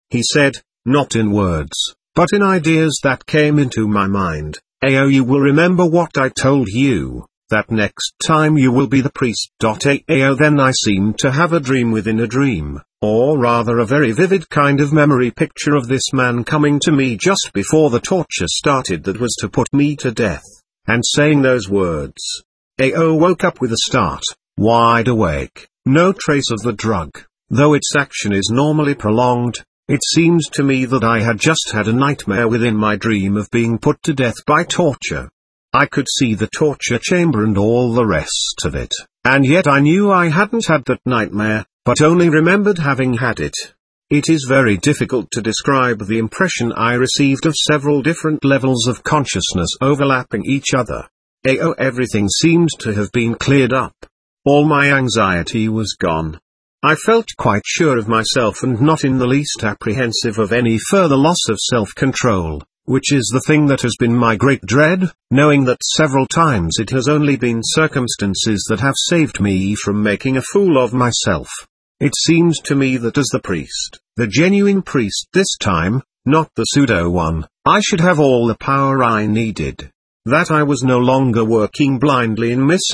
He said, not in words, but in ideas that came into my mind. You will remember what I told you, that next time you will be the priest. Then I seemed to have a dream within a dream, or rather a very vivid kind of memory picture of this man coming to me just before the torture started that was to put me to death, and saying those words. Woke up with a start, wide awake, no trace of the drug, though its action is normally prolonged. It seems to me that I had just had a nightmare within my dream of being put to death by torture. I could see the torture chamber and all the rest of it, and yet I knew I hadn't had that nightmare, but only remembered having had it. It is very difficult to describe the impression I received of several different levels of consciousness overlapping each other. Everything seemed to have been cleared up. All my anxiety was gone. I felt quite sure of myself and not in the least apprehensive of any further loss of self-control, which is the thing that has been my great dread, knowing that several times it has only been circumstances that have saved me from making a fool of myself. It seems to me that as the priest, the genuine priest this time, not the pseudo one, I should have all the power I needed. That I was no longer working blindly in Miss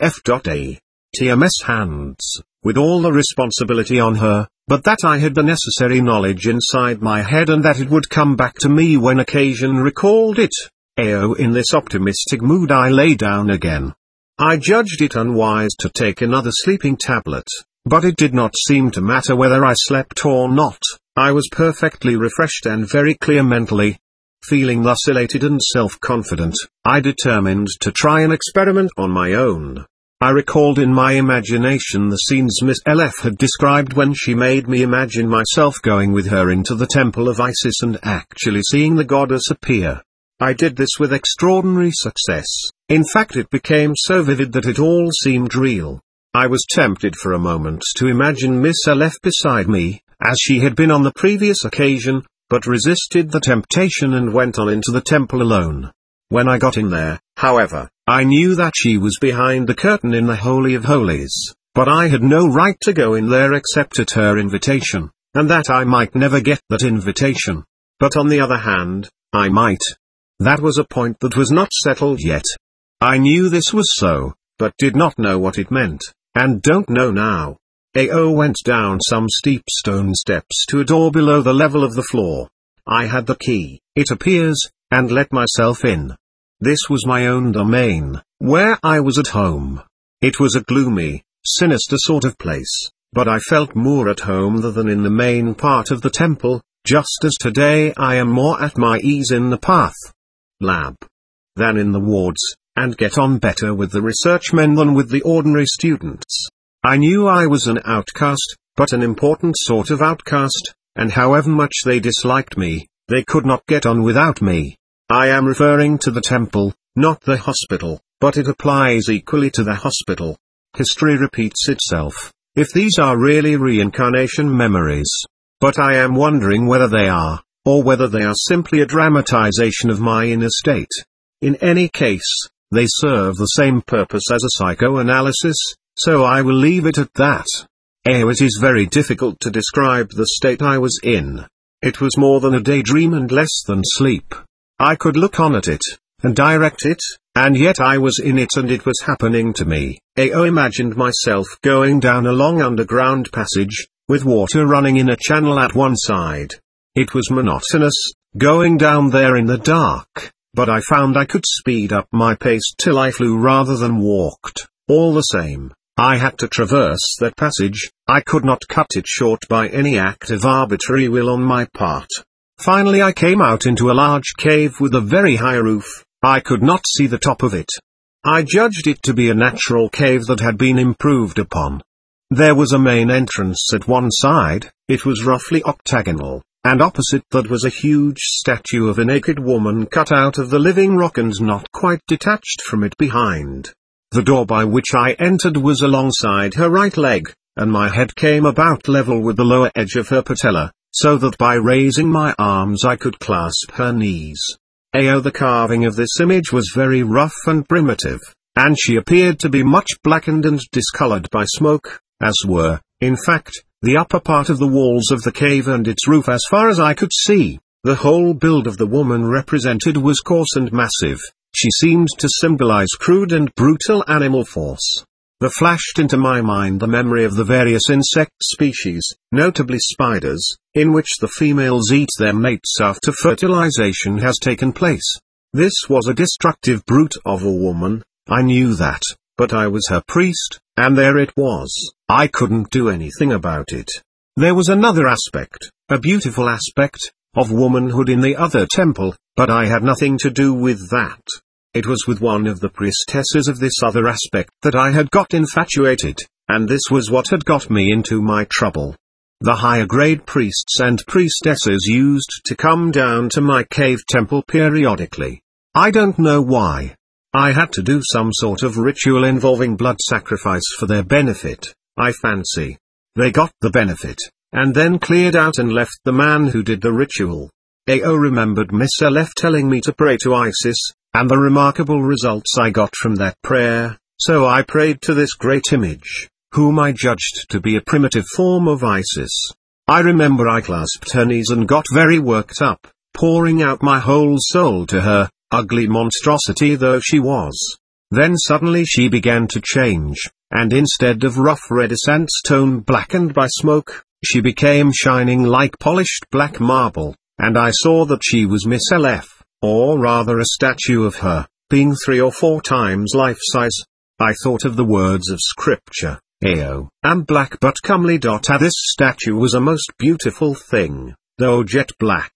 L.F.A.'s hands, with all the responsibility on her, but that I had the necessary knowledge inside my head and that it would come back to me when occasion recalled it. In this optimistic mood I lay down again. I judged it unwise to take another sleeping tablet, but it did not seem to matter whether I slept or not. I was perfectly refreshed and very clear mentally. Feeling thus elated and self-confident, I determined to try an experiment on my own. I recalled in my imagination the scenes Miss L.F. had described when she made me imagine myself going with her into the temple of Isis and actually seeing the goddess appear. I did this with extraordinary success. In fact, it became so vivid that it all seemed real. I was tempted for a moment to imagine Miss L.F. beside me, as she had been on the previous occasion, but resisted the temptation and went on into the temple alone. When I got in there, however, I knew that she was behind the curtain in the Holy of Holies, but I had no right to go in there except at her invitation, and that I might never get that invitation. But on the other hand, I might. That was a point that was not settled yet. I knew this was so, but did not know what it meant, and don't know now. Went down some steep stone steps to a door below the level of the floor. I had the key, it appears, and let myself in. This was my own domain, where I was at home. It was a gloomy, sinister sort of place, but I felt more at home there than in the main part of the temple, just as today I am more at my ease in the path lab than in the wards, and get on better with the research men than with the ordinary students. I knew I was an outcast, but an important sort of outcast, and however much they disliked me, they could not get on without me. I am referring to the temple, not the hospital, but it applies equally to the hospital. History repeats itself, if these are really reincarnation memories. But I am wondering whether they are, or whether they are simply a dramatization of my inner state. In any case, they serve the same purpose as a psychoanalysis, so I will leave it at that. It is very difficult to describe the state I was in. It was more than a daydream and less than sleep. I could look on at it, and direct it, and yet I was in it and it was happening to me. Imagined myself going down a long underground passage, with water running in a channel at one side. It was monotonous, going down there in the dark, but I found I could speed up my pace till I flew rather than walked. All the same, I had to traverse that passage, I could not cut it short by any act of arbitrary will on my part. Finally I came out into a large cave with a very high roof. I could not see the top of it. I judged it to be a natural cave that had been improved upon. There was a main entrance at one side, it was roughly octagonal, and opposite that was a huge statue of a naked woman cut out of the living rock and not quite detached from it behind. The door by which I entered was alongside her right leg, and my head came about level with the lower edge of her patella, so that by raising my arms I could clasp her knees. The carving of this image was very rough and primitive, and she appeared to be much blackened and discolored by smoke, as were, in fact, the upper part of the walls of the cave and its roof as far as I could see. The whole build of the woman represented was coarse and massive. She seemed to symbolize crude and brutal animal force. There flashed into my mind the memory of the various insect species, notably spiders, in which the females eat their mates after fertilization has taken place. This was a destructive brute of a woman, I knew that, but I was her priest, and there it was. I couldn't do anything about it. There was another aspect, a beautiful aspect, of womanhood in the other temple, but I had nothing to do with that. It was with one of the priestesses of this other aspect that I had got infatuated, and this was what had got me into my trouble. The higher grade priests and priestesses used to come down to my cave temple periodically. I don't know why. I had to do some sort of ritual involving blood sacrifice for their benefit, I fancy. They got the benefit, and then cleared out and left the man who did the ritual. Ao remembered Miss Elef telling me to pray to Isis, and the remarkable results I got from that prayer, so I prayed to this great image, whom I judged to be a primitive form of Isis. I remember I clasped her knees and got very worked up, pouring out my whole soul to her, ugly monstrosity though she was. Then suddenly she began to change, and instead of rough redescent stone blackened by smoke, she became shining like polished black marble, and I saw that she was Miss Elef. Or rather a statue of her, being 3 or 4 times life-size. I thought of the words of scripture, Ao am black but comely. This statue was a most beautiful thing, though jet black.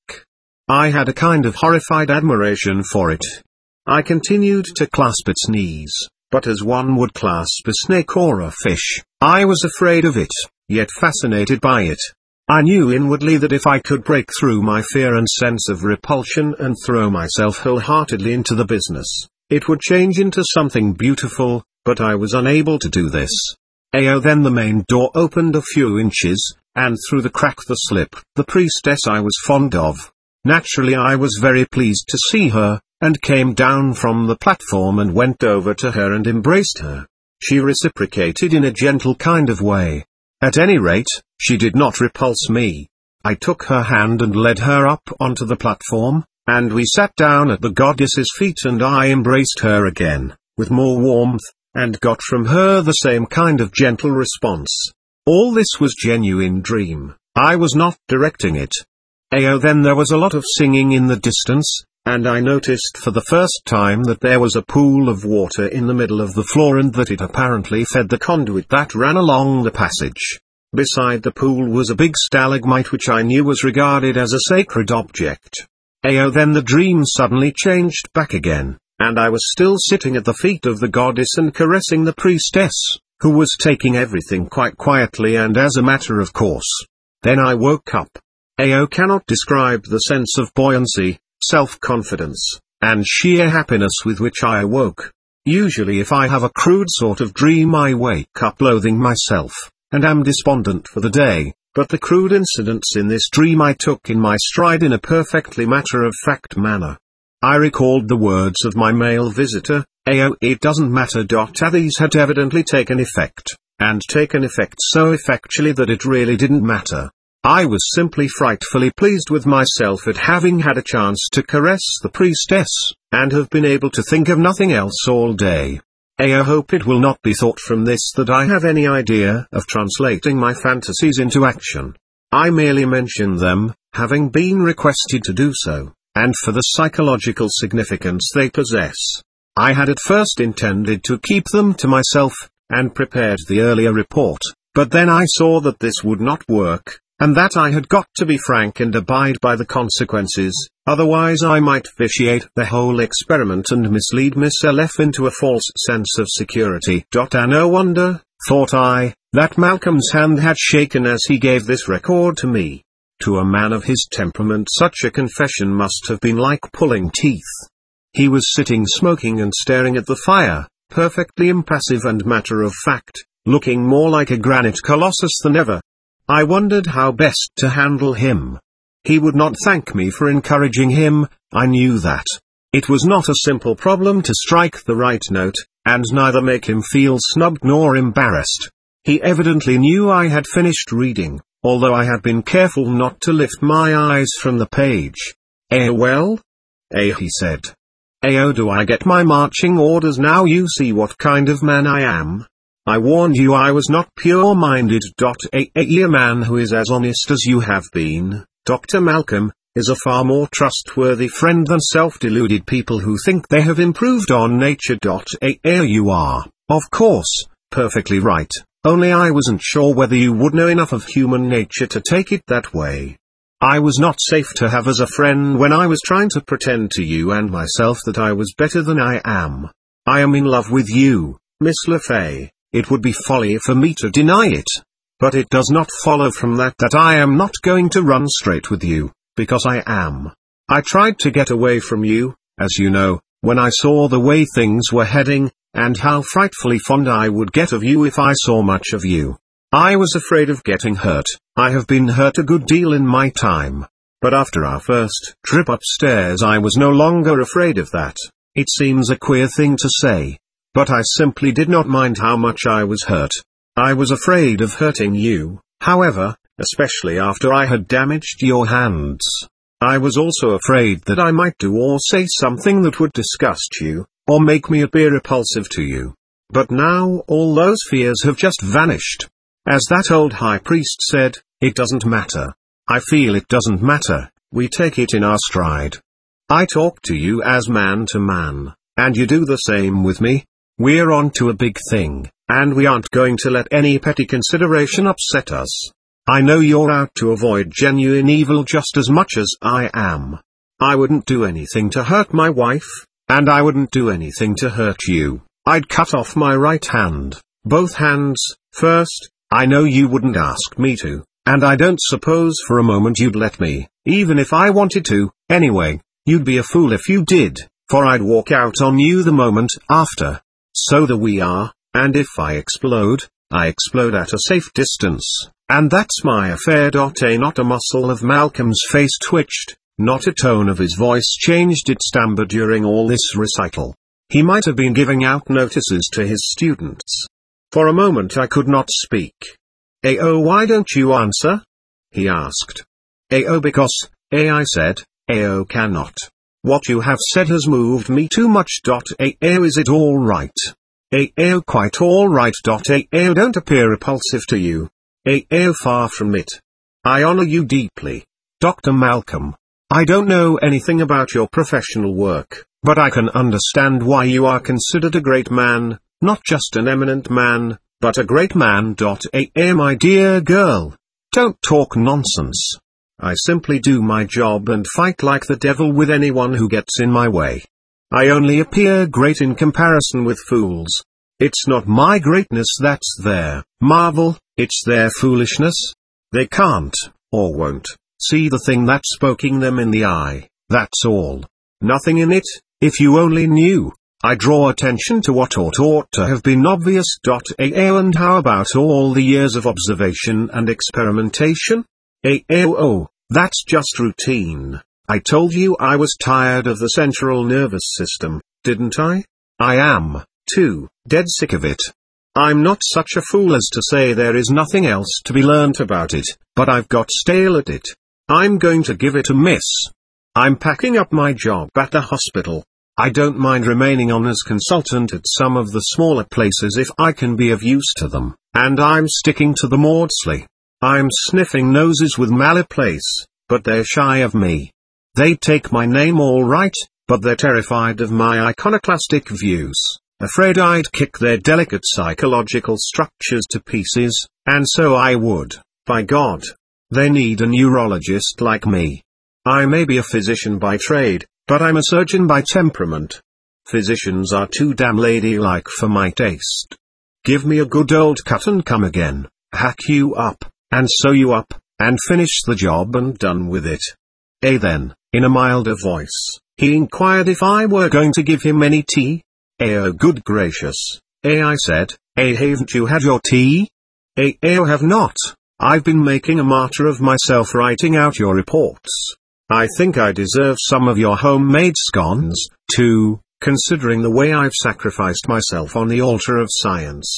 I had a kind of horrified admiration for it. I continued to clasp its knees, but as one would clasp a snake or a fish, I was afraid of it, yet fascinated by it. I knew inwardly that if I could break through my fear and sense of repulsion and throw myself wholeheartedly into the business, it would change into something beautiful, but I was unable to do this. Then the main door opened a few inches, and through the crack there slipped the priestess I was fond of. Naturally I was very pleased to see her, and came down from the platform and went over to her and embraced her. She reciprocated in a gentle kind of way. At any rate, she did not repulse me. I took her hand and led her up onto the platform, and we sat down at the goddess's feet and I embraced her again, with more warmth, and got from her the same kind of gentle response. All this was genuine dream, I was not directing it. Then there was a lot of singing in the distance, and I noticed for the first time that there was a pool of water in the middle of the floor and that it apparently fed the conduit that ran along the passage. Beside the pool was a big stalagmite which I knew was regarded as a sacred object. Then the dream suddenly changed back again, and I was still sitting at the feet of the goddess and caressing the priestess, who was taking everything quite quietly and as a matter of course. Then I woke up. Ao cannot describe the sense of buoyancy, self-confidence, and sheer happiness with which I awoke. Usually if I have a crude sort of dream I wake up loathing myself, and am despondent for the day, but the crude incidents in this dream I took in my stride in a perfectly matter-of-fact manner. I recalled the words of my male visitor, Ao it doesn't matter. These had evidently taken effect, and taken effect so effectually that it really didn't matter. I was simply frightfully pleased with myself at having had a chance to caress the priestess, and have been able to think of nothing else all day. I hope it will not be thought from this that I have any idea of translating my fantasies into action. I merely mention them, having been requested to do so, and for the psychological significance they possess. I had at first intended to keep them to myself, and prepared the earlier report, but then I saw that this would not work, and that I had got to be frank and abide by the consequences, otherwise I might vitiate the whole experiment and mislead Miss Elef into a false sense of security. No wonder, thought I, that Malcolm's hand had shaken as he gave this record to me. To a man of his temperament such a confession must have been like pulling teeth. He was sitting smoking and staring at the fire, perfectly impassive and matter-of-fact, looking more like a granite colossus than ever. I wondered how best to handle him. He would not thank me for encouraging him, I knew that. It was not a simple problem to strike the right note, and neither make him feel snubbed nor embarrassed. He evidently knew I had finished reading, although I had been careful not to lift my eyes from the page. Well? He said. Do I get my marching orders now? You see what kind of man I am. I warned you I was not pure-minded. A man who is as honest as you have been, Dr. Malcolm, is a far more trustworthy friend than self-deluded people who think they have improved on nature. You are, of course, perfectly right, only I wasn't sure whether you would know enough of human nature to take it that way. I was not safe to have as a friend when I was trying to pretend to you and myself that I was better than I am. I am in love with you, Miss LeFay. It would be folly for me to deny it. But it does not follow from that I am not going to run straight with you, because I am. I tried to get away from you, as you know, when I saw the way things were heading, and how frightfully fond I would get of you if I saw much of you. I was afraid of getting hurt. I have been hurt a good deal in my time. But after our first trip upstairs I was no longer afraid of that. It seems a queer thing to say. But I simply did not mind how much I was hurt. I was afraid of hurting you, however, especially after I had damaged your hands. I was also afraid that I might do or say something that would disgust you, or make me appear repulsive to you. But now all those fears have just vanished. As that old high priest said, it doesn't matter. I feel it doesn't matter, we take it in our stride. I talk to you as man to man, and you do the same with me. We're on to a big thing, and we aren't going to let any petty consideration upset us. I know you're out to avoid genuine evil just as much as I am. I wouldn't do anything to hurt my wife, and I wouldn't do anything to hurt you. I'd cut off my right hand, both hands, first. I know you wouldn't ask me to, and I don't suppose for a moment you'd let me, even if I wanted to. Anyway, you'd be a fool if you did, for I'd walk out on you the moment after. So there we are, and if I explode at a safe distance, and that's my affair. Not a muscle of Malcolm's face twitched, not a tone of his voice changed its timbre during all this recital. He might have been giving out notices to his students. For a moment I could not speak. Why don't you answer? He asked. Because, I said, cannot. What you have said has moved me too much. Is it all right? Quite all right. Don't appear repulsive to you. Far from it. I honor you deeply, Dr. Malcolm. I don't know anything about your professional work, but I can understand why you are considered a great man, not just an eminent man, but a great man. My dear girl, don't talk nonsense. I simply do my job and fight like the devil with anyone who gets in my way. I only appear great in comparison with fools. It's not my greatness that's their marvel, it's their foolishness. They can't, or won't, see the thing that's poking them in the eye, that's all. Nothing in it. If you only knew. I draw attention to what ought to have been obvious. And how about all the years of observation and experimentation? That's just routine. I told you I was tired of the central nervous system, didn't I? I am, too, dead sick of it. I'm not such a fool as to say there is nothing else to be learnt about it, but I've got stale at it. I'm going to give it a miss. I'm packing up my job at the hospital. I don't mind remaining on as consultant at some of the smaller places if I can be of use to them, and I'm sticking to the Maudsley. I'm sniffing noses with Mallet Place, but they're shy of me. They take my name all right, but they're terrified of my iconoclastic views, afraid I'd kick their delicate psychological structures to pieces, and so I would, by God. They need a neurologist like me. I may be a physician by trade, but I'm a surgeon by temperament. Physicians are too damn ladylike for my taste. Give me a good old cut and come again, hack you up, and sew you up, and finish the job and done with it. Then, in a milder voice, he inquired if I were going to give him any tea. Oh good gracious, I said, haven't you had your tea? Have not. I've been making a martyr of myself writing out your reports. I think I deserve some of your homemade scones, too, considering the way I've sacrificed myself on the altar of science.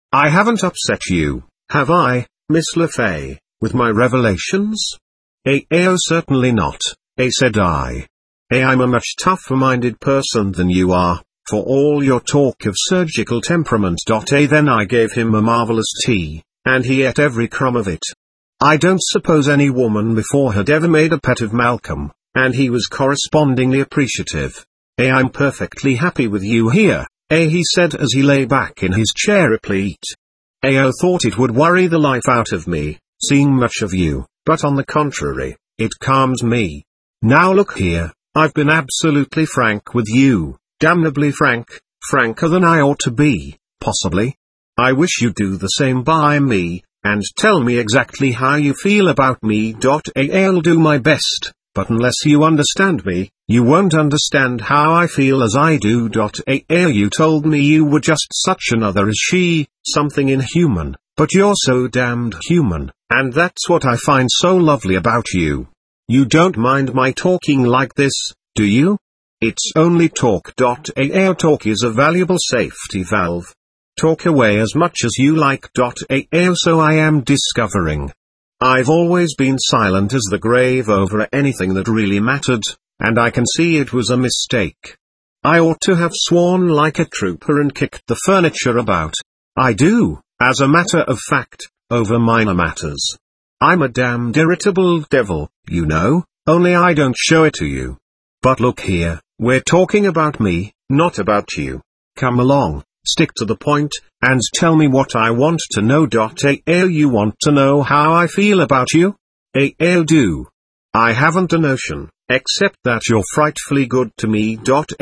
I haven't upset you, have I, Miss LeFay, with my revelations? Oh, certainly not, said I. I'm a much tougher-minded person than you are, for all your talk of surgical temperament. Then I gave him a marvelous tea, and he ate every crumb of it. I don't suppose any woman before had ever made a pet of Malcolm, and he was correspondingly appreciative. I'm perfectly happy with you here, he said as he lay back in his chair replete. Thought it would worry the life out of me, seeing much of you, but on the contrary, it calms me. Now look here, I've been absolutely frank with you, damnably frank, franker than I ought to be, possibly. I wish you'd do the same by me, and tell me exactly how you feel about me. I'll do my best, but unless you understand me, you won't understand how I feel as I do. You told me you were just such another as she, something inhuman, but you're so damned human, and that's what I find so lovely about you. You don't mind my talking like this, do you? It's only talk. Talk is a valuable safety valve. Talk away as much as you like. So I am discovering. I've always been silent as the grave over anything that really mattered, and I can see it was a mistake. I ought to have sworn like a trooper and kicked the furniture about. I do, as a matter of fact, over minor matters. I'm a damned irritable devil, you know, only I don't show it to you. But look here, we're talking about me, not about you. Come along, stick to the point, and tell me what I want to know. You want to know how I feel about you? Do. I haven't a notion, except that you're frightfully good to me.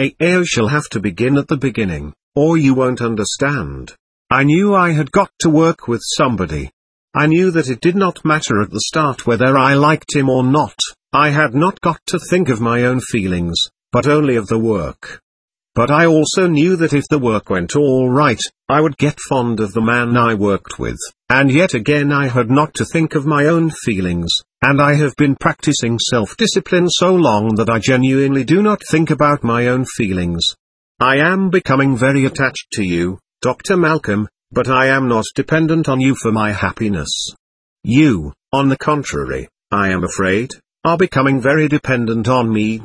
Shall have to begin at the beginning, or you won't understand. I knew I had got to work with somebody. I knew that it did not matter at the start whether I liked him or not. I had not got to think of my own feelings, but only of the work. But I also knew that if the work went all right, I would get fond of the man I worked with, and yet again I had not to think of my own feelings, and I have been practicing self-discipline so long that I genuinely do not think about my own feelings. I am becoming very attached to you, Dr. Malcolm, but I am not dependent on you for my happiness. You, on the contrary, I am afraid, are becoming very dependent on me.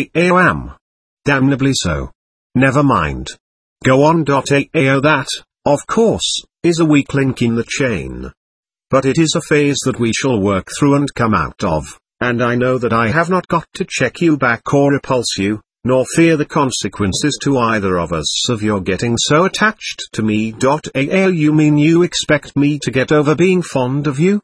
Am. Damnably so. Never mind. Go on. That, of course, is a weak link in the chain. But it is a phase that we shall work through and come out of, and I know that I have not got to check you back or repulse you, nor fear the consequences to either of us of your getting so attached to me. You mean you expect me to get over being fond of you?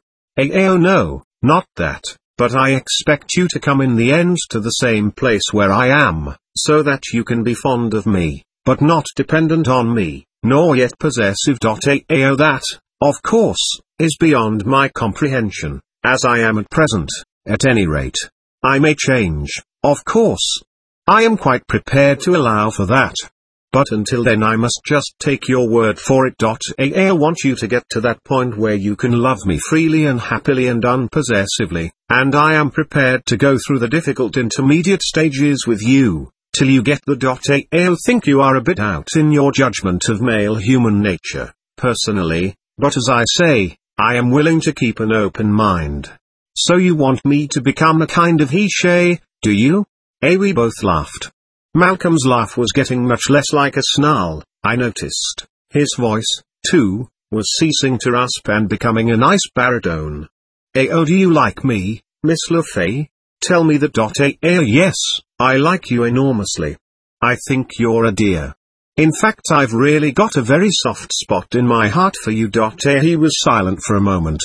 No, not that, but I expect you to come in the end to the same place where I am, so that you can be fond of me, but not dependent on me, nor yet possessive. That, of course, is beyond my comprehension, as I am at present, at any rate. I may change, of course. I am quite prepared to allow for that. But until then I must just take your word for it. I want you to get to that point where you can love me freely and happily and unpossessively, and I am prepared to go through the difficult intermediate stages with you, till you get the. I think you are a bit out in your judgment of male human nature, personally, but as I say, I am willing to keep an open mind. So you want me to become a kind of he-she, do you? We both laughed. Malcolm's laugh was getting much less like a snarl, I noticed. His voice, too, was ceasing to rasp and becoming a nice baritone. Do you like me, Miss LeFay? Tell me that. Yes, I like you enormously. I think you're a dear. In fact, I've really got a very soft spot in my heart for you. He was silent for a moment.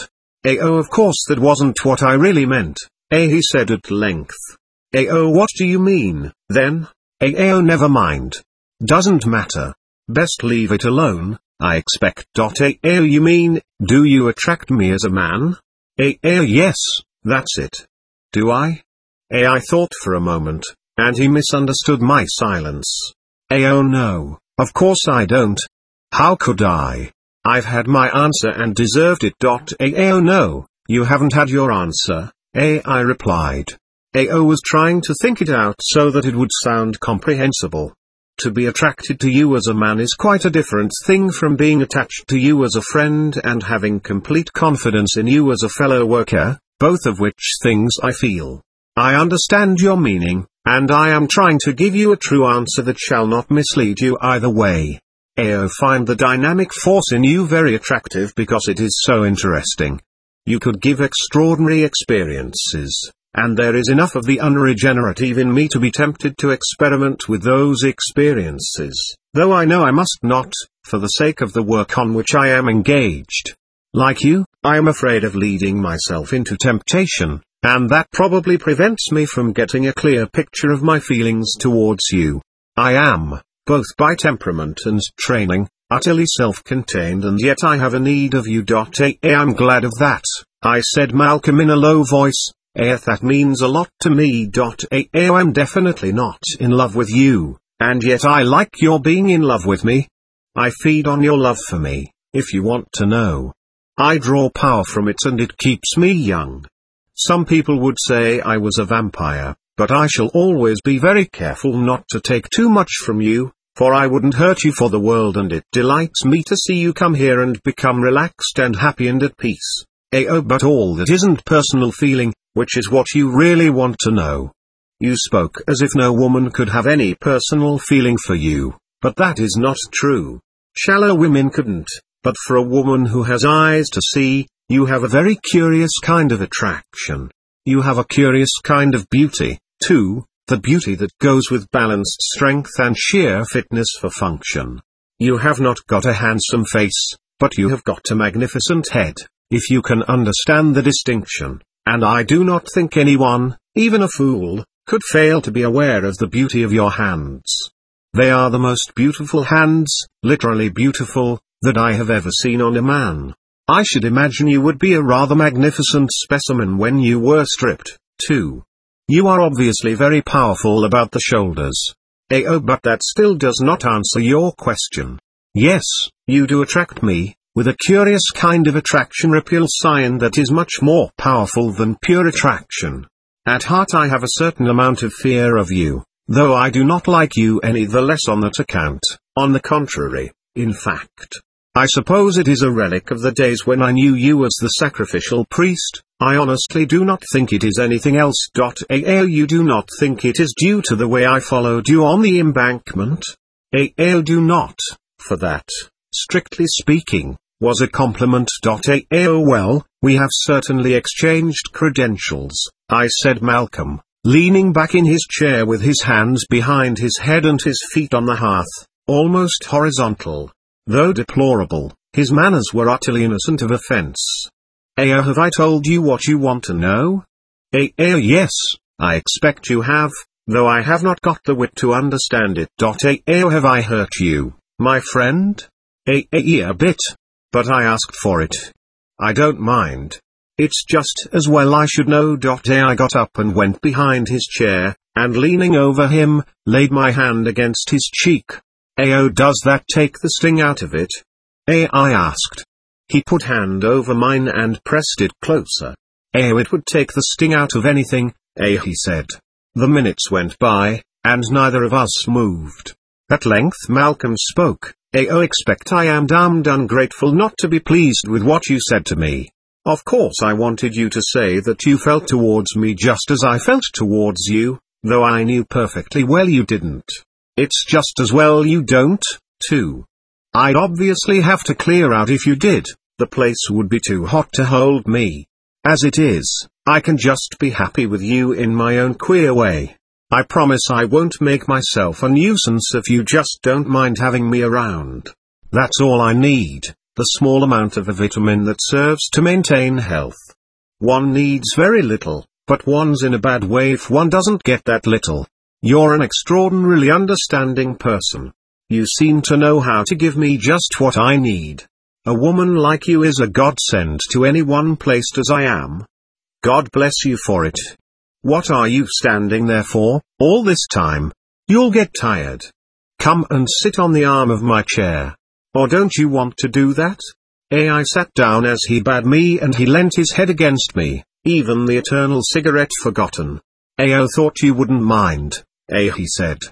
Of course that wasn't what I really meant, he said at length. What do you mean, then? Never mind. Doesn't matter. Best leave it alone, I expect. You mean, do you attract me as a man? Yes, that's it. Do I? I thought for a moment, and he misunderstood my silence. No, of course I don't. How could I? I've had my answer and deserved it. No, you haven't had your answer, I replied. Was trying to think it out so that it would sound comprehensible. to be attracted to you as a man is quite a different thing from being attached to you as a friend and having complete confidence in you as a fellow worker, both of which things I feel. I understand your meaning, and I am trying to give you a true answer that shall not mislead you either way. I find the dynamic force in you very attractive because it is so interesting. You could give extraordinary experiences, and there is enough of the unregenerative in me to be tempted to experiment with those experiences, though I know I must not, for the sake of the work on which I am engaged. Like you, I am afraid of leading myself into temptation, and that probably prevents me from getting a clear picture of my feelings towards you. I am, both by temperament and training, utterly self-contained, and yet I have a need of you. I'm glad of that, I said Malcolm in a low voice. That means a lot to me. I'm definitely not in love with you, and yet I like your being in love with me. I feed on your love for me, if you want to know. I draw power from it and it keeps me young. Some people would say I was a vampire, but I shall always be very careful not to take too much from you, for I wouldn't hurt you for the world, and it delights me to see you come here and become relaxed and happy and at peace. But all that isn't personal feeling, which is what you really want to know. You spoke as if no woman could have any personal feeling for you, but that is not true. Shallow women couldn't, but for a woman who has eyes to see, you have a very curious kind of attraction. You have a curious kind of beauty, too, the beauty that goes with balanced strength and sheer fitness for function. You have not got a handsome face, but you have got a magnificent head, if you can understand the distinction. And I do not think anyone, even a fool, could fail to be aware of the beauty of your hands. They are the most beautiful hands, literally beautiful, that I have ever seen on a man. I should imagine you would be a rather magnificent specimen when you were stripped, too. You are obviously very powerful about the shoulders. But that still does not answer your question. Yes, you do attract me, with a curious kind of attraction repulsion that is much more powerful than pure attraction. At heart I have a certain amount of fear of you, though I do not like you any the less on that account. On the contrary, in fact, I suppose it is a relic of the days when I knew you as the sacrificial priest. I honestly do not think it is anything else. You do not think it is due to the way I followed you on the embankment? Do not, for that, strictly speaking, was a compliment. Well, we have certainly exchanged credentials, I said Malcolm, leaning back in his chair with his hands behind his head and his feet on the hearth, almost horizontal. Though deplorable, his manners were utterly innocent of offense. Have I told you what you want to know? Yes, I expect you have, though I have not got the wit to understand it. Have I hurt you, my friend? A bit. But I asked for it. I don't mind. It's just as well I should know. I got up and went behind his chair, and leaning over him, laid my hand against his cheek. Does that take the sting out of it? I asked. He put hand over mine and pressed it closer. It would take the sting out of anything, he said. The minutes went by, and neither of us moved. At length Malcolm spoke. Expect I am damned ungrateful not to be pleased with what you said to me. Of course I wanted you to say that you felt towards me just as I felt towards you, though I knew perfectly well you didn't. It's just as well you don't, too. I'd obviously have to clear out if you did, the place would be too hot to hold me. As it is, I can just be happy with you in my own queer way. I promise I won't make myself a nuisance if you just don't mind having me around. That's all I need, the small amount of a vitamin that serves to maintain health. One needs very little, but one's in a bad way if one doesn't get that little. You're an extraordinarily understanding person. You seem to know how to give me just what I need. A woman like you is a godsend to anyone placed as I am. God bless you for it. What are you standing there for, all this time? You'll get tired. Come and sit on the arm of my chair. Or don't you want to do that? I sat down as he bade me and he leant his head against me, even the eternal cigarette forgotten. Thought you wouldn't mind, he said.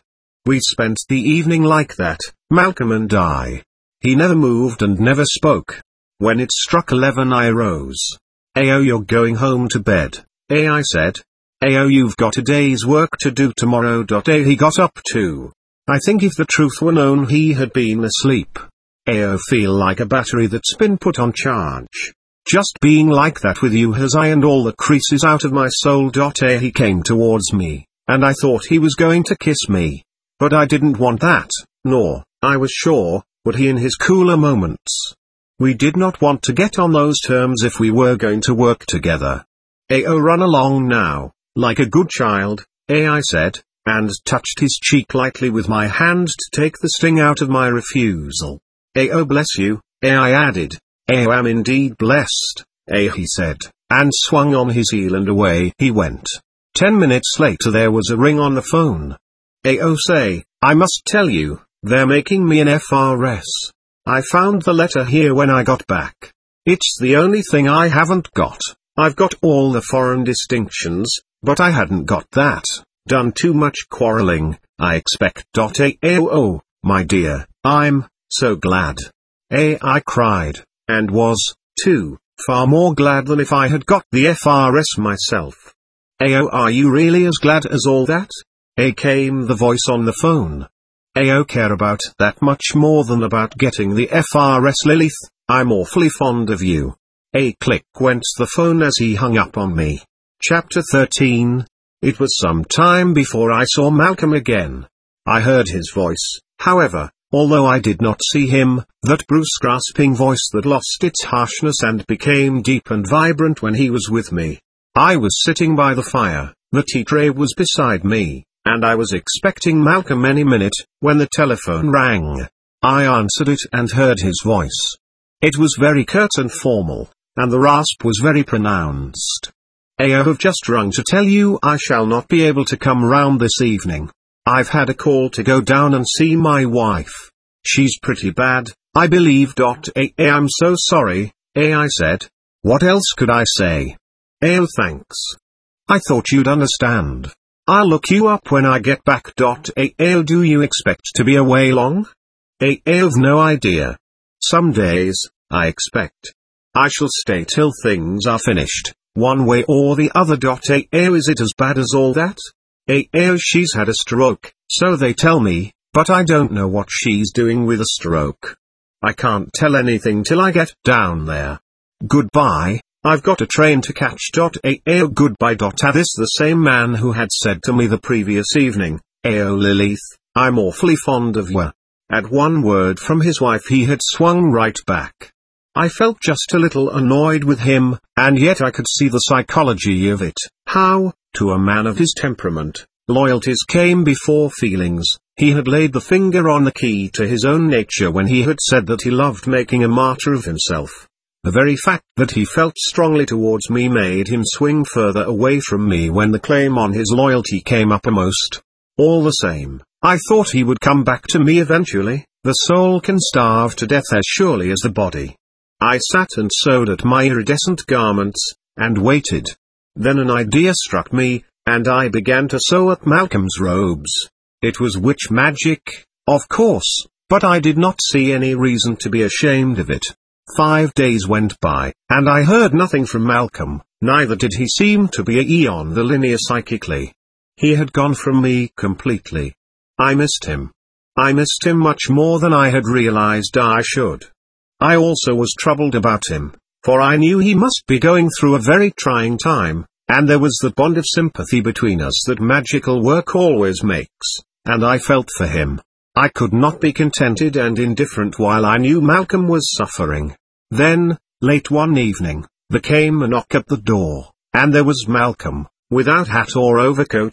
We spent the evening like that, Malcolm and I. He never moved and never spoke. When it struck 11 I rose. "Ayo, you're going home to bed," I said. "Ayo, you've got a day's work to do tomorrow." He got up too. I think if the truth were known he had been asleep. Feel like a battery that's been put on charge. Just being like that with you has ironed all the creases out of my soul. He came towards me, and I thought he was going to kiss me. But I didn't want that, nor, I was sure, would he in his cooler moments. We did not want to get on those terms if we were going to work together. Run along now, like a good child, I said, and touched his cheek lightly with my hand to take the sting out of my refusal. Bless you, I added. I'm indeed blessed, he said, and swung on his heel and away he went. 10 minutes later there was a ring on the phone. Say, I must tell you, they're making me an FRS. I found the letter here when I got back. It's the only thing I haven't got. I've got all the foreign distinctions, but I hadn't got that. Done too much quarreling, I expect. Oh, my dear, I'm so glad. I cried, and was, too, far more glad than if I had got the FRS myself. Are you really as glad as all that? Came the voice on the phone. Care about that much more than about getting the FRS. Lilith, I'm awfully fond of you. Click went the phone as he hung up on me. Chapter 13. It was some time before I saw Malcolm again. I heard his voice, however, although I did not see him, that Bruce grasping voice that lost its harshness and became deep and vibrant when he was with me. I was sitting by the fire, the tea tray was beside me, and I was expecting Malcolm any minute, when the telephone rang. I answered it and heard his voice. It was very curt and formal, and the rasp was very pronounced. I have just rung to tell you I shall not be able to come round this evening. I've had a call to go down and see my wife. She's pretty bad, I believe. I'm so sorry, I said. What else could I say? Thanks. I thought you'd understand. I'll look you up when I get back. Do you expect to be away long? I've no idea. Some days, I expect. I shall stay till things are finished, one way or the other. Is it as bad as all that? She's had a stroke, so they tell me, but I don't know what she's doing with a stroke. I can't tell anything till I get down there. Goodbye, I've got a train to catch. Goodbye. This the same man who had said to me the previous evening, Lilith, I'm awfully fond of you. At one word from his wife he had swung right back. I felt just a little annoyed with him, and yet I could see the psychology of it. How, to a man of his temperament, loyalties came before feelings. He had laid the finger on the key to his own nature when he had said that he loved making a martyr of himself. The very fact that he felt strongly towards me made him swing further away from me when the claim on his loyalty came uppermost. All the same, I thought he would come back to me eventually. The soul can starve to death as surely as the body. I sat and sewed at my iridescent garments, and waited. Then an idea struck me, and I began to sew at Malcolm's robes. It was witch magic, of course, but I did not see any reason to be ashamed of it. 5 days went by, and I heard nothing from Malcolm, neither did he seem to be on the linear psychically. He had gone from me completely. I missed him. I missed him much more than I had realized I should. I also was troubled about him, for I knew he must be going through a very trying time, and there was the bond of sympathy between us that magical work always makes, and I felt for him. I could not be contented and indifferent while I knew Malcolm was suffering. Then, late one evening, there came a knock at the door, and there was Malcolm, without hat or overcoat.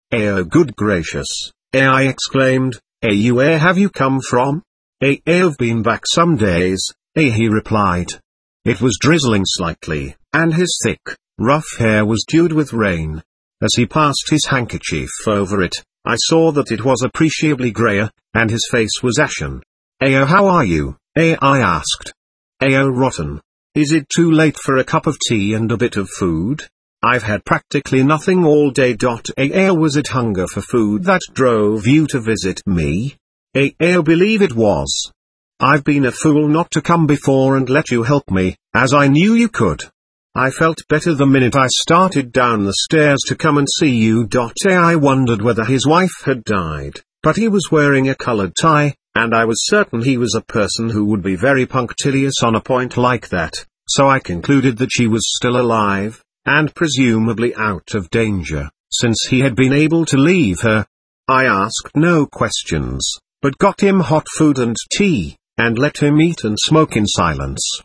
Good gracious, I exclaimed, where have you come from? I've been back some days, he replied. It was drizzling slightly, and his thick, rough hair was dewed with rain. As he passed his handkerchief over it, I saw that it was appreciably grayer, and his face was ashen. How are you? I asked. Rotten. Is it too late for a cup of tea and a bit of food? I've had practically nothing all day. Was it hunger for food that drove you to visit me? Believe it was. I've been a fool not to come before and let you help me, as I knew you could. I felt better the minute I started down the stairs to come and see you. I wondered whether his wife had died, but he was wearing a colored tie, and I was certain he was a person who would be very punctilious on a point like that, so I concluded that she was still alive, and presumably out of danger, since he had been able to leave her. I asked no questions, but got him hot food and tea, and let him eat and smoke in silence.